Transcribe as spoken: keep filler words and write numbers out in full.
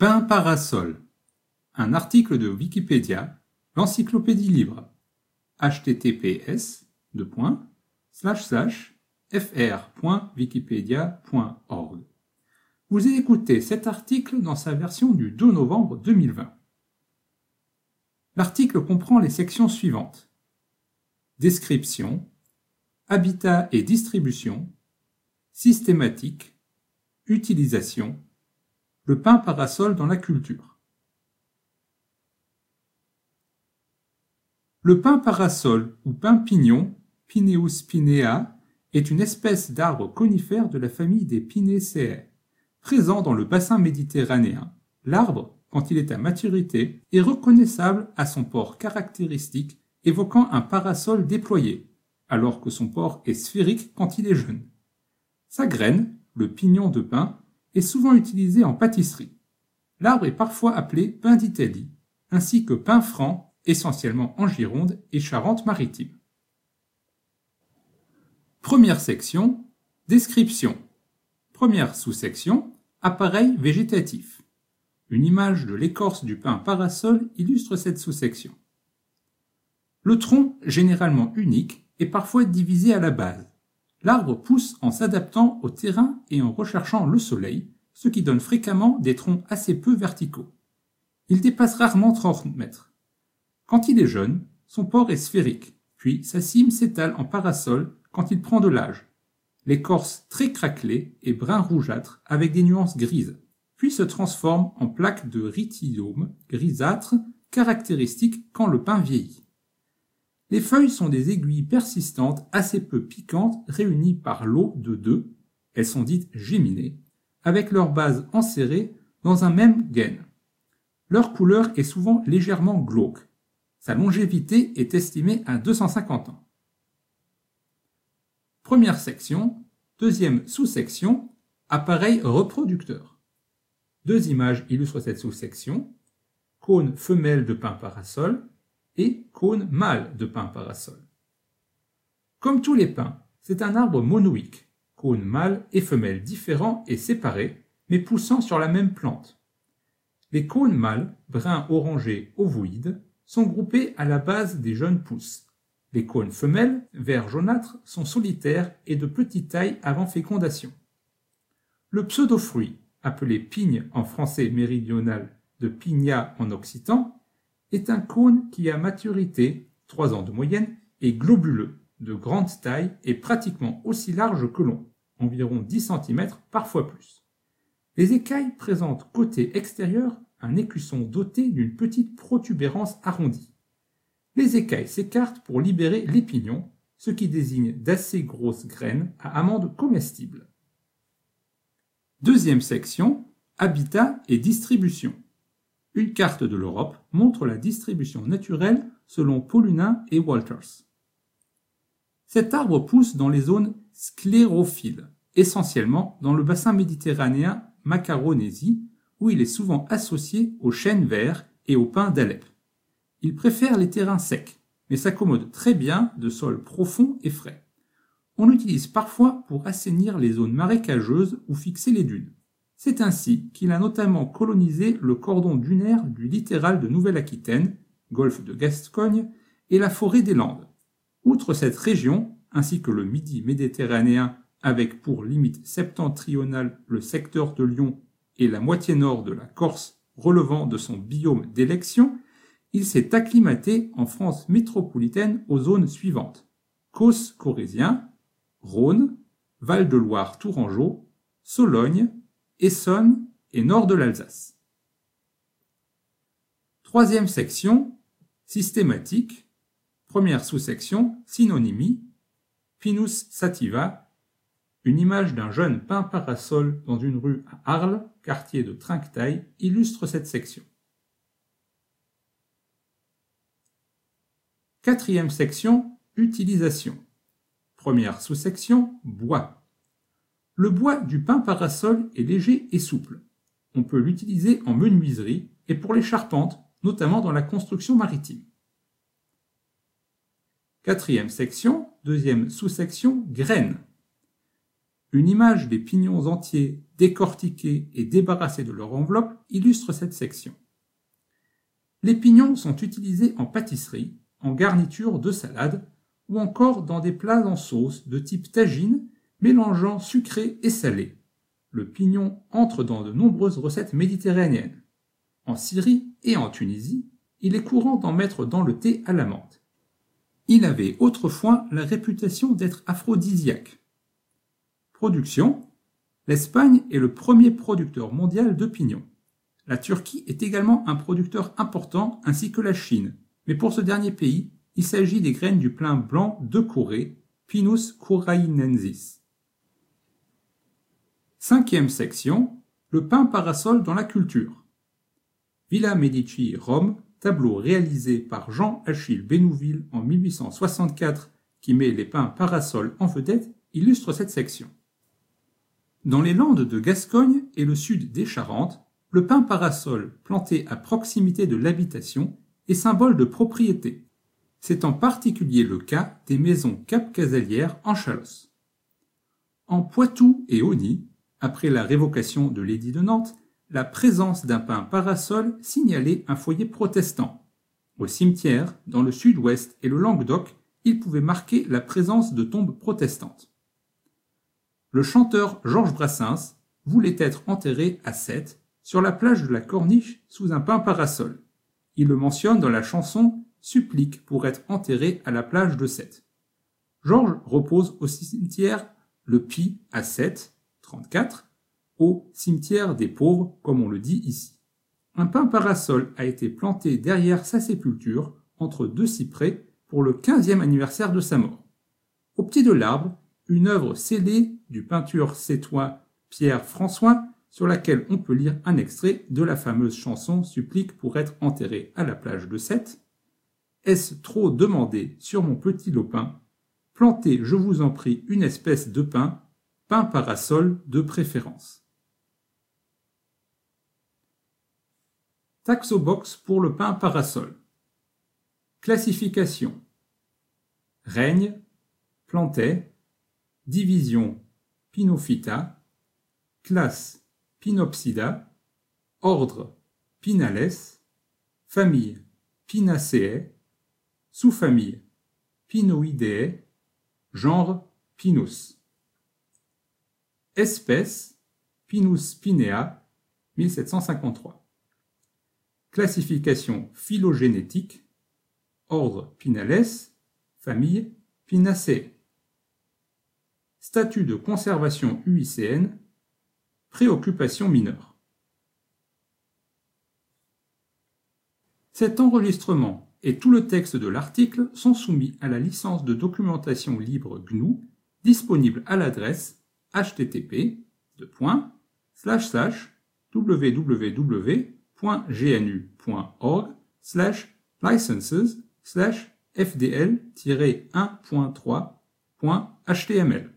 Pin parasol. Un article de Wikipédia, l'encyclopédie libre. h t t p s deux points slash slash f r point wikipedia point org. Vous écoutez cet article dans sa version du deux novembre deux mille vingt. L'article comprend les sections suivantes: description, habitat et distribution, systématique, utilisation, le pin parasol dans la culture. Le pin parasol ou pin pignon, Pineus pinea, est une espèce d'arbre conifère de la famille des Pinaceae. Présent dans le bassin méditerranéen, l'arbre, quand il est à maturité, est reconnaissable à son port caractéristique évoquant un parasol déployé, alors que son port est sphérique quand il est jeune. Sa graine, le pignon de pin, est souvent utilisé en pâtisserie. L'arbre est parfois appelé pin d'Italie, ainsi que pin franc, essentiellement en Gironde et Charente-Maritime. Première section, description. Première sous-section, appareil végétatif. Une image de l'écorce du pin parasol illustre cette sous-section. Le tronc, généralement unique, est parfois divisé à la base. L'arbre pousse en s'adaptant au terrain et en recherchant le soleil, ce qui donne fréquemment des troncs assez peu verticaux. Il dépasse rarement trente mètres. Quand il est jeune, son port est sphérique, puis sa cime s'étale en parasol quand il prend de l'âge. L'écorce très craquelée est brun rougeâtre avec des nuances grises, puis se transforme en plaques de rhytiome grisâtres caractéristiques quand le pin vieillit. Les feuilles sont des aiguilles persistantes assez peu piquantes réunies par lot de deux, elles sont dites géminées, avec leur base enserrée dans un même gaine. Leur couleur est souvent légèrement glauque. Sa longévité est estimée à deux cent cinquante ans. Première section, deuxième sous-section, appareil reproducteur. Deux images illustrent cette sous-section, cône femelle de pin parasol et cône mâle de pin parasol. Comme tous les pins, c'est un arbre monoïque, cône mâle et femelle différents et séparés, mais poussant sur la même plante. Les cônes mâles, brun orangé ovoïdes, sont groupés à la base des jeunes pousses. Les cônes femelles, vert jaunâtre, sont solitaires et de petite taille avant fécondation. Le pseudofruit, appelé pigne en français méridional, de pigna en occitan, est un cône qui à maturité, trois ans de moyenne, est globuleux, de grande taille et pratiquement aussi large que long, environ dix centimètres, parfois plus. Les écailles présentent côté extérieur un écusson doté d'une petite protubérance arrondie. Les écailles s'écartent pour libérer les pignons, ce qui désigne d'assez grosses graines à amandes comestibles. Deuxième section, habitat et distribution. Une carte de l'Europe montre la distribution naturelle selon Paulunin et Walters. Cet arbre pousse dans les zones sclérophiles, essentiellement dans le bassin méditerranéen Macaronésie, où il est souvent associé aux chênes verts et aux pins d'Alep. Il préfère les terrains secs, mais s'accommode très bien de sols profonds et frais. On l'utilise parfois pour assainir les zones marécageuses ou fixer les dunes. C'est ainsi qu'il a notamment colonisé le cordon dunaire du littoral de Nouvelle-Aquitaine, golfe de Gascogne, et la forêt des Landes. Outre cette région, ainsi que le Midi méditerranéen avec pour limite septentrionale le secteur de Lyon et la moitié nord de la Corse relevant de son biome d'élection, il s'est acclimaté en France métropolitaine aux zones suivantes: Causse corrézien, Rhône, Val-de-Loire tourangeau, Sologne, Essonne et nord de l'Alsace. Troisième section, systématique. Première sous-section, synonymie, Pinus sativa, une image d'un jeune pin parasol dans une rue à Arles, quartier de Trinquetail, illustre cette section. Quatrième section, utilisation. Première sous-section, bois. Le bois du pin parasol est léger et souple. On peut l'utiliser en menuiserie et pour les charpentes, notamment dans la construction maritime. Quatrième section, deuxième sous-section, graines. Une image des pignons entiers décortiqués et débarrassés de leur enveloppe illustrent cette section. Les pignons sont utilisés en pâtisserie, en garniture de salade ou encore dans des plats en sauce de type tagine mélangeant sucré et salé. Le pignon entre dans de nombreuses recettes méditerranéennes. En Syrie et en Tunisie, il est courant d'en mettre dans le thé à la menthe. Il avait autrefois la réputation d'être aphrodisiaque. Production. L'Espagne est le premier producteur mondial de pignons. La Turquie est également un producteur important ainsi que la Chine, mais pour ce dernier pays, il s'agit des graines du pin blanc de Corée, Pinus corainensis. Cinquième section, le pain parasol dans la culture. Villa Medici, Rome, tableau réalisé par Jean-Achille Bénouville en mille huit cent soixante-quatre qui met les pins parasols en vedette, illustre cette section. Dans les Landes de Gascogne et le sud des Charentes, le pin parasol planté à proximité de l'habitation est symbole de propriété. C'est en particulier le cas des maisons Cap-Casalière en Chalosse. En Poitou et Auny, après la révocation de l'édit de Nantes, la présence d'un pin parasol signalait un foyer protestant. Au cimetière, dans le sud-ouest et le Languedoc, il pouvait marquer la présence de tombes protestantes. Le chanteur Georges Brassens voulait être enterré à Sète, sur la plage de la Corniche, sous un pin parasol. Il le mentionne dans la chanson « Supplique pour être enterré à la plage de Sète ». Georges repose au cimetière Le Py à Sète, trente-quatre, au cimetière des pauvres, comme on le dit ici. Un pin parasol a été planté derrière sa sépulture, entre deux cyprès, pour le quinzième anniversaire de sa mort. Au pied de l'arbre, une œuvre scellée du peinture sétois Pierre François, sur laquelle on peut lire un extrait de la fameuse chanson « Supplique pour être enterré à la plage de Sète ». Est-ce trop demandé sur mon petit lopin? Plantez, je vous en prie, une espèce de pin, pin parasol de préférence. Taxobox pour le pin parasol. Classification. Règne, Plantae. Division, Pinophyta. Classe, Pinopsida. Ordre, Pinales. Famille, Pinaceae. Sous-famille, Pinoideae. Genre, Pinus. Espèce, Pinus pinea, mille sept cent cinquante-trois. Classification phylogénétique, ordre Pinales, famille Pinaceae. Statut de conservation U I C N, préoccupation mineure. Cet enregistrement et tout le texte de l'article sont soumis à la licence de documentation libre G N U, disponible à l'adresse h t t p deux points slash slash w w w point g n u point org slash licenses slash f d l tiret un point trois point h t m l.